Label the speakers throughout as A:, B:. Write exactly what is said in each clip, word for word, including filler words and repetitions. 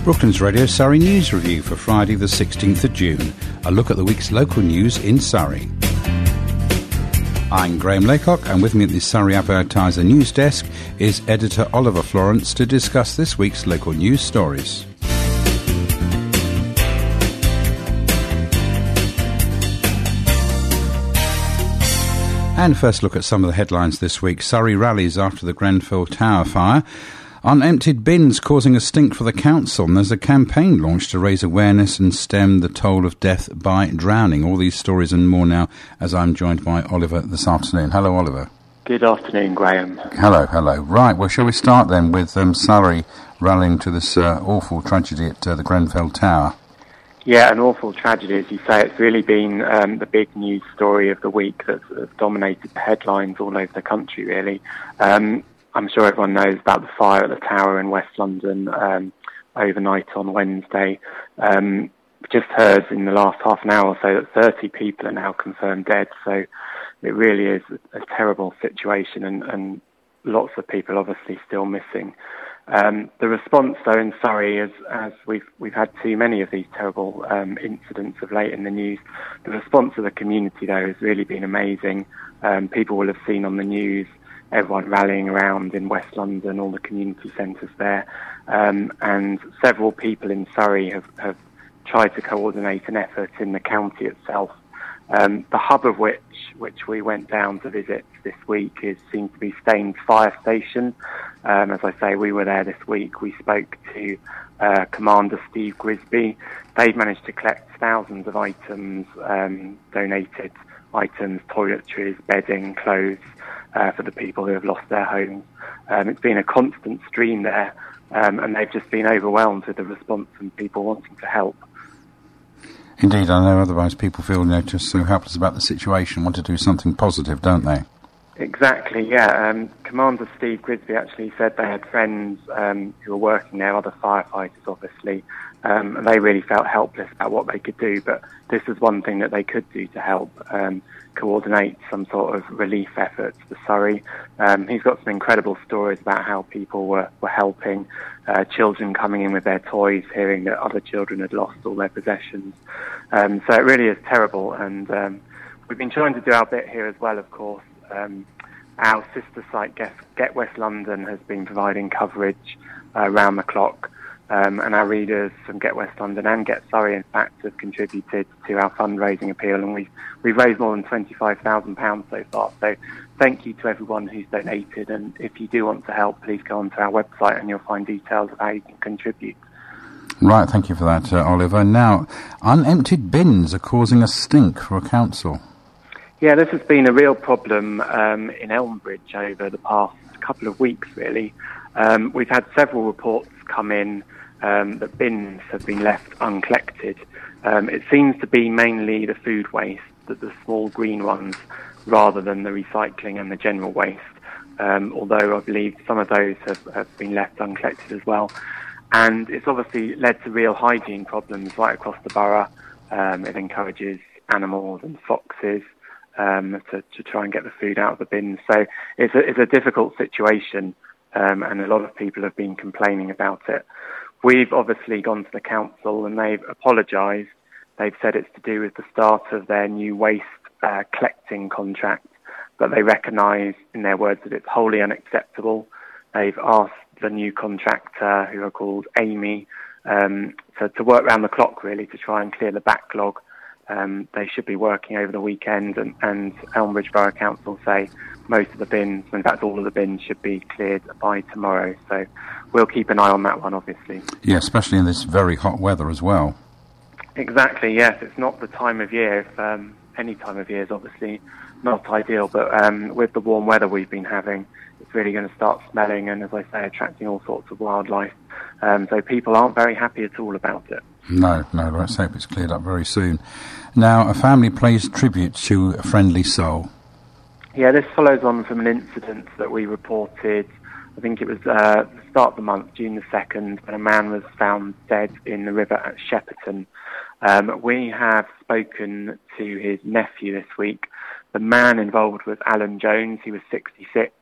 A: Brooklands Radio Surrey News Review for Friday the sixteenth of June. A look at the week's local news in Surrey. I'm Graham Laycock, and with me at the Surrey Advertiser News Desk is editor Oliver Florence to discuss this week's local news stories. And first look at some of the headlines this week. Surrey rallies after the Grenfell Tower fire. Unemptied bins causing a stink for the council, and there's a campaign launched to raise awareness and stem the toll of death by drowning. All these stories and more now as I'm joined by Oliver this afternoon. Hello, Oliver.
B: Good afternoon, Graham.
A: Hello, hello. Right, well, shall we start then with um, Surrey rallying to this uh, awful tragedy at uh, the Grenfell Tower?
B: Yeah, an awful tragedy, as you say. It's really been um, the big news story of the week that's, that's dominated the headlines all over the country, really. Um, I'm sure everyone knows about the fire at the tower in West London um, overnight on Wednesday. Um, just heard in the last half an hour or so that thirty people are now confirmed dead. So it really is a, a terrible situation, and, and lots of people obviously still missing. Um, the response, though, in Surrey, is, as we've we've had too many of these terrible um, incidents of late in the news, the response of the community, though, has really been amazing. Um, people will have seen on the news everyone rallying around in West London, all the community centres there, um, and several people in Surrey have, have tried to coordinate an effort in the county itself. Um, the hub of which, which we went down to visit this week, is seems to be Staines Fire Station. Um, as I say, we were there this week. We spoke to uh, Commander Steve Grisby. They've managed to collect thousands of items, um, donated items, toiletries, bedding, clothes, uh, for the people who have lost their homes. Um, it's been a constant stream there, um, and they've just been overwhelmed with the response and people wanting to help.
A: Indeed, I know otherwise people feel, you know, just so helpless about the situation, want to do something positive, don't they?
B: Exactly, yeah. Um, Commander Steve Grisby actually said they had friends um, who were working there, other firefighters obviously, um, and they really felt helpless about what they could do, but this is one thing that they could do to help, um, coordinate some sort of relief efforts for Surrey. Um, he's got some incredible stories about how people were, were helping, uh, children coming in with their toys, hearing that other children had lost all their possessions. Um, so it really is terrible, and um, we've been trying to do our bit here as well, of course. Um, our sister site, Get, Get West London, has been providing coverage uh, around the clock, um, and our readers from Get West London and Get Surrey, in fact, have contributed to our fundraising appeal, and we've, we've raised more than twenty-five thousand pounds so far. So thank you to everyone who's donated, and if you do want to help, please go onto our website and you'll find details of how you can contribute.
A: Right, thank you for that, uh, Oliver. Now, unemptied bins are causing a stink for a council.
B: Yeah, this has been a real problem um, in Elmbridge over the past couple of weeks, really. Um, we've had several reports come in um, that bins have been left uncollected. Um, it seems to be mainly the food waste, that the small green ones, rather than the recycling and the general waste, um, although I believe some of those have, have been left uncollected as well. And it's obviously led to real hygiene problems right across the borough. Um, it encourages animals and foxes Um, to, to try and get the food out of the bins. So it's a, it's a difficult situation, um, and a lot of people have been complaining about it. We've obviously gone to the council and they've apologised. They've said it's to do with the start of their new waste uh, collecting contract, but they recognise in their words that it's wholly unacceptable. They've asked the new contractor, who are called Amy, um, to, to work round the clock really to try and clear the backlog. Um, they should be working over the weekend, and, and Elmbridge Borough Council say most of the bins, in fact all of the bins, should be cleared by tomorrow. So we'll keep an eye on that one, obviously.
A: Yeah, especially in this very hot weather as well.
B: Exactly, yes. It's not the time of year. If, um, any time of year is obviously not ideal, but um, with the warm weather we've been having, it's really going to start smelling and, as I say, attracting all sorts of wildlife. Um, so people aren't very happy at all about it.
A: No, no, let's hope it's cleared up very soon. Now, a family pays tribute to a friendly soul.
B: Yeah, this follows on from an incident that we reported, I think it was uh, the start of the month, June the second, when a man was found dead in the river at Shepperton. Um, we have spoken to his nephew this week. The man involved was Alan Jones. He was sixty-six.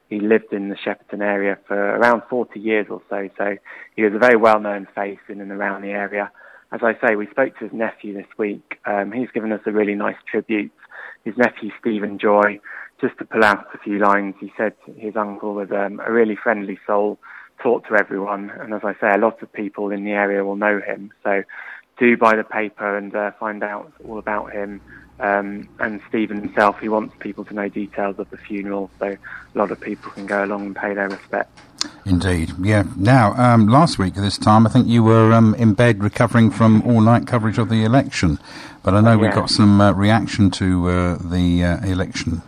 B: he lived in the Shepperton area for around forty years or so, so he was a very well-known face in and around the area. As I say, we spoke to his nephew this week. Um, he's given us a really nice tribute. His nephew, Stephen Joy, just to pull out a few lines, he said his uncle was um, a really friendly soul, talked to everyone, and as I say, a lot of people in the area will know him. So do buy the paper and uh, find out all about him. Um, and Stephen himself, he wants people to know details of the funeral, so a lot of people can go along and pay their respects.
A: Indeed, yeah. Now, um, last week at this time, I think you were um, in bed recovering from all-night coverage of the election, but I know oh, yeah. we got some uh, reaction to uh, the uh, election.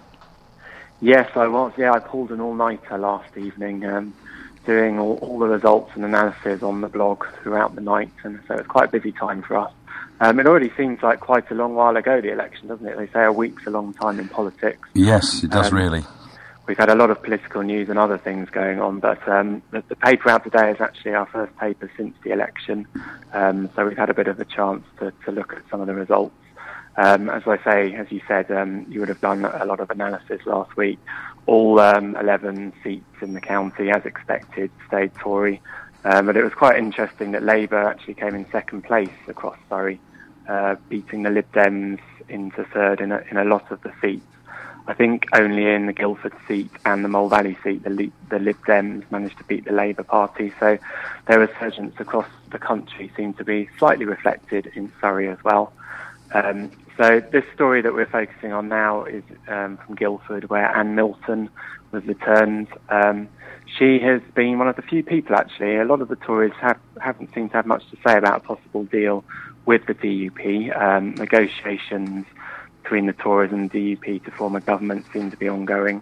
B: Yes, I was. Yeah, I pulled an all-nighter last evening, um, doing all, all the results and analysis on the blog throughout the night, and so it's quite a busy time for us. Um, it already seems like quite a long while ago, the election, doesn't it? They say a week's a long time in politics.
A: Yes, it does um, really.
B: We've had a lot of political news and other things going on, but um, the, the paper out today is actually our first paper since the election, um, so we've had a bit of a chance to, to look at some of the results. Um, as I say, as you said, um, you would have done a lot of analysis last week. All um, eleven seats in the county, as expected, stayed Tory, um, but it was quite interesting that Labour actually came in second place across Surrey, uh, beating the Lib Dems into third in a, in a lot of the seats. I think only in the Guildford seat and the Mole Valley seat, the, Li- the Lib Dems managed to beat the Labour Party. So their resurgence across the country seemed to be slightly reflected in Surrey as well. Um, so this story that we're focusing on now is um, from Guildford, where Anne Milton was returned. Um, she has been one of the few people, actually. A lot of the Tories have, haven't seemed to have much to say about a possible deal with the D U P. Um, negotiations between the Tories and the D U P to form a government seem to be ongoing.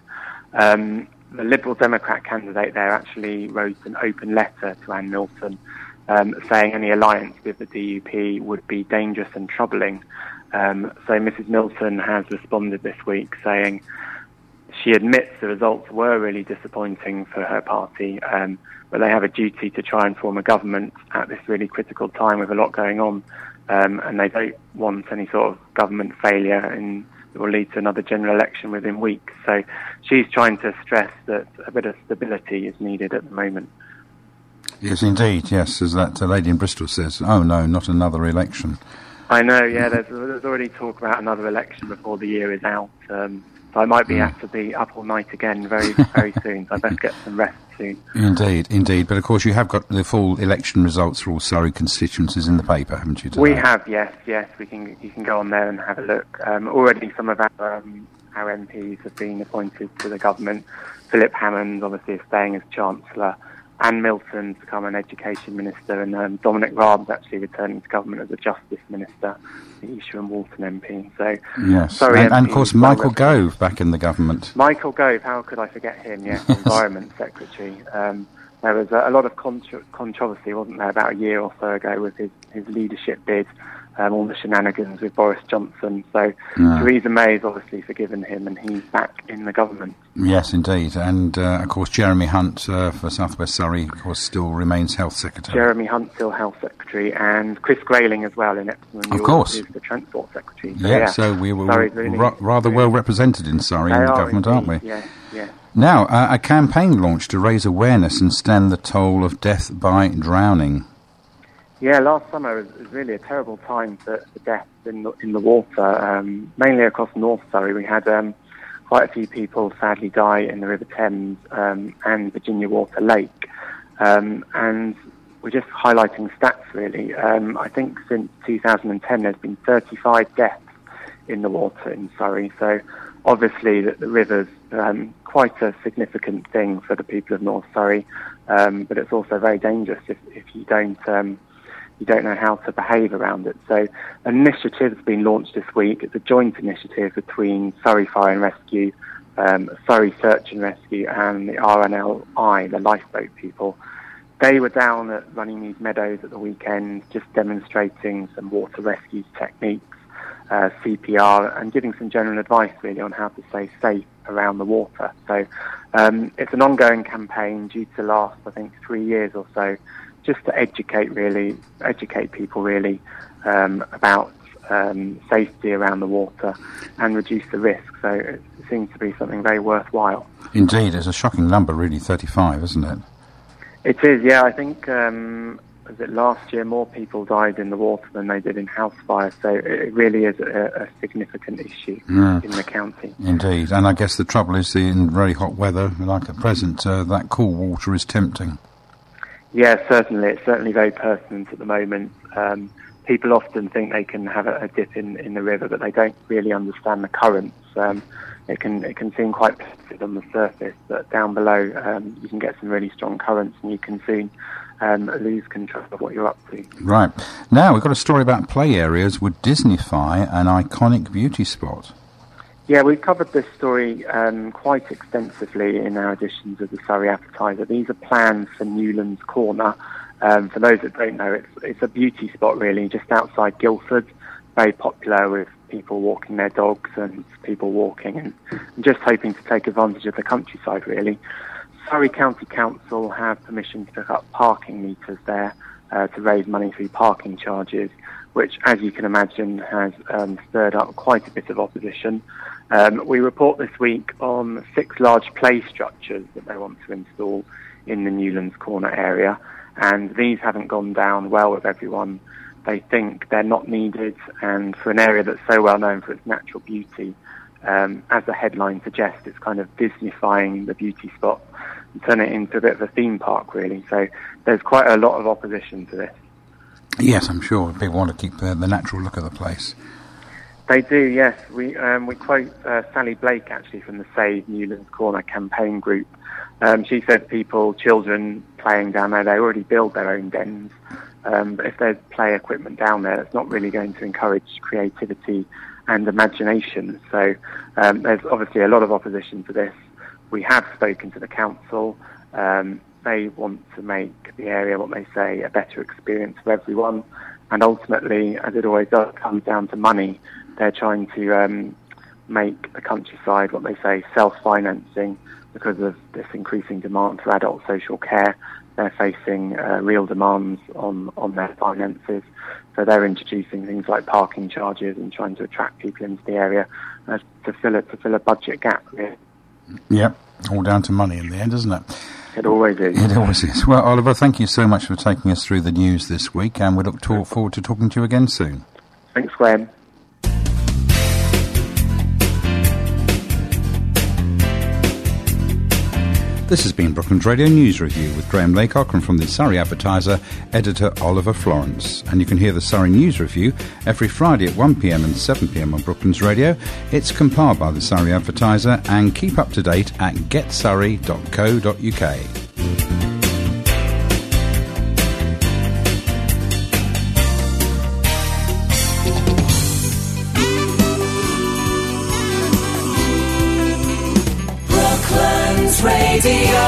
B: Um, the Liberal Democrat candidate there actually wrote an open letter to Anne Milton um, saying any alliance with the D U P would be dangerous and troubling. Um, so Missus Milton has responded this week saying she admits the results were really disappointing for her party, um, but they have a duty to try and form a government at this really critical time with a lot going on. Um, and they don't want any sort of government failure and it will lead to another general election within weeks. So she's trying to stress that a bit of stability is needed at the moment.
A: Yes, indeed, yes, as that uh, lady in Bristol says. Oh, no, not another election.
B: I know, yeah, there's, there's already talk about another election before the year is out. Um, so I might be mm. have to be up all night again very, very soon. So I best get some rest soon.
A: Indeed, indeed. But of course, you have got the full election results for all Surrey constituencies in the paper, haven't you? Today?
B: We have, yes, yes. We can, you can go on there and have a look. Um, already, some of our, um, our M Ps have been appointed to the government. Philip Hammond, obviously, is staying as Chancellor. Anne Milton to become an Education Minister, and um, Dominic Raab's actually returning to government as a Justice Minister, the Esher and Walton M P. So,
A: yes,
B: sorry,
A: and, and of course Michael Gove back in the government.
B: Michael Gove, how could I forget him? Yes, Environment Secretary. Um, there was a, a lot of contro- controversy, wasn't there, about a year or so ago with his, his leadership bid. Um, all the shenanigans with Boris Johnson. So yeah. Theresa May has obviously forgiven him and he's back in the government.
A: Yes, indeed. And, uh, of course, Jeremy Hunt uh, for South West Surrey, of course, still remains Health Secretary.
B: Jeremy Hunt still Health Secretary, and Chris Grayling as well in Epsom and
A: Of course.
B: is the Transport Secretary. So,
A: yeah,
B: yeah,
A: so we were
B: really,
A: ra- rather
B: really
A: well represented in Surrey in the
B: are
A: government,
B: indeed,
A: aren't we?
B: Yes, yes.
A: Now, uh, a campaign launched to raise awareness and stem the toll of death by drowning.
B: Yeah, last summer was, was really a terrible time for, for deaths in the, in the water, um, mainly across North Surrey. We had um, quite a few people sadly die in the River Thames um, and Virginia Water Lake. Um, and we're just highlighting stats, really. Um, I think since two thousand ten there's been thirty-five deaths in the water in Surrey. So obviously the, the river's um, quite a significant thing for the people of North Surrey, um, but it's also very dangerous if, if you don't... Um, you don't know how to behave around it. So an initiative has been launched this week. It's a joint initiative between Surrey Fire and Rescue, um, Surrey Search and Rescue, and the R N L I, the lifeboat people. They were down at Runnymede Meadows at the weekend, just demonstrating some water rescue techniques, uh, C P R, and giving some general advice, really, on how to stay safe around the water. So um, it's an ongoing campaign due to last, I think, three years or so, just to educate, really, educate people, really, um, about um, safety around the water and reduce the risk. So it seems to be something very worthwhile.
A: Indeed, it's a shocking number, really, thirty-five, isn't it?
B: It is, yeah. I think, um, was it last year, more people died in the water than they did in house fires. So it really is a, a significant issue mm. in the county.
A: Indeed, and I guess the trouble is in very hot weather, like at present, uh, that cool water is tempting.
B: Yeah, certainly. It's certainly very pertinent at the moment. Um, people often think they can have a, a dip in, in the river, but they don't really understand the currents. Um, it can it can seem quite placid on the surface, but down below um, you can get some really strong currents, and you can soon um, lose control of what you're up to.
A: Right. Now, we've got a story about play areas would Disneyfy an iconic beauty spot.
B: Yeah, we've covered this story um, quite extensively in our editions of the Surrey Advertiser. These are plans for Newlands Corner. Um, for those that don't know, it's, it's a beauty spot really, just outside Guildford, very popular with people walking their dogs and people walking and, and just hoping to take advantage of the countryside really. Surrey County Council have permission to pick up parking meters there uh, to raise money through parking charges, which, as you can imagine, has um, stirred up quite a bit of opposition. Um, we report this week on six large play structures that they want to install in the Newlands Corner area, and these haven't gone down well with everyone. They think they're not needed, and for an area that's so well known for its natural beauty, um, as the headline suggests, it's kind of Disneyfying the beauty spot and turn it into a bit of a theme park, really. So there's quite a lot of opposition to this.
A: Yes, I'm sure people want to keep uh, the natural look of the place.
B: They do, yes. We um, we quote uh, Sally Blake, actually, from the Save Newlands Corner campaign group. Um, she said people, children playing down there, they already build their own dens. Um, but if there's play equipment down there, it's not really going to encourage creativity and imagination. So um, there's obviously a lot of opposition to this. We have spoken to the council. Um, they want to make the area, what they say, a better experience for everyone. And ultimately, as it always does, comes down to money. They're trying to um, make the countryside, what they say, self-financing because of this increasing demand for adult social care. They're facing uh, real demands on, on their finances. So they're introducing things like parking charges and trying to attract people into the area uh, to fill it, to fill a budget gap. Really.
A: Yep, all down to money in the end, isn't it?
B: It always is.
A: It always is. Well, Oliver, thank you so much for taking us through the news this week, and we look to- forward to talking to you again soon.
B: Thanks, Graham.
A: This has been Brooklands Radio News Review with Graham Laycock, and from the Surrey Advertiser, editor Oliver Florence. And you can hear the Surrey News Review every Friday at one p m and seven p m on Brooklands Radio. It's compiled by the Surrey Advertiser, and keep up to date at get surrey dot co dot u k.
C: Radio.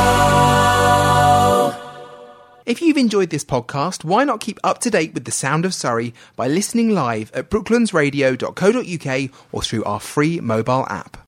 C: If you've enjoyed this podcast, why not keep up to date with the sound of Surrey by listening live at brooklands radio dot co dot u k or through our free mobile app.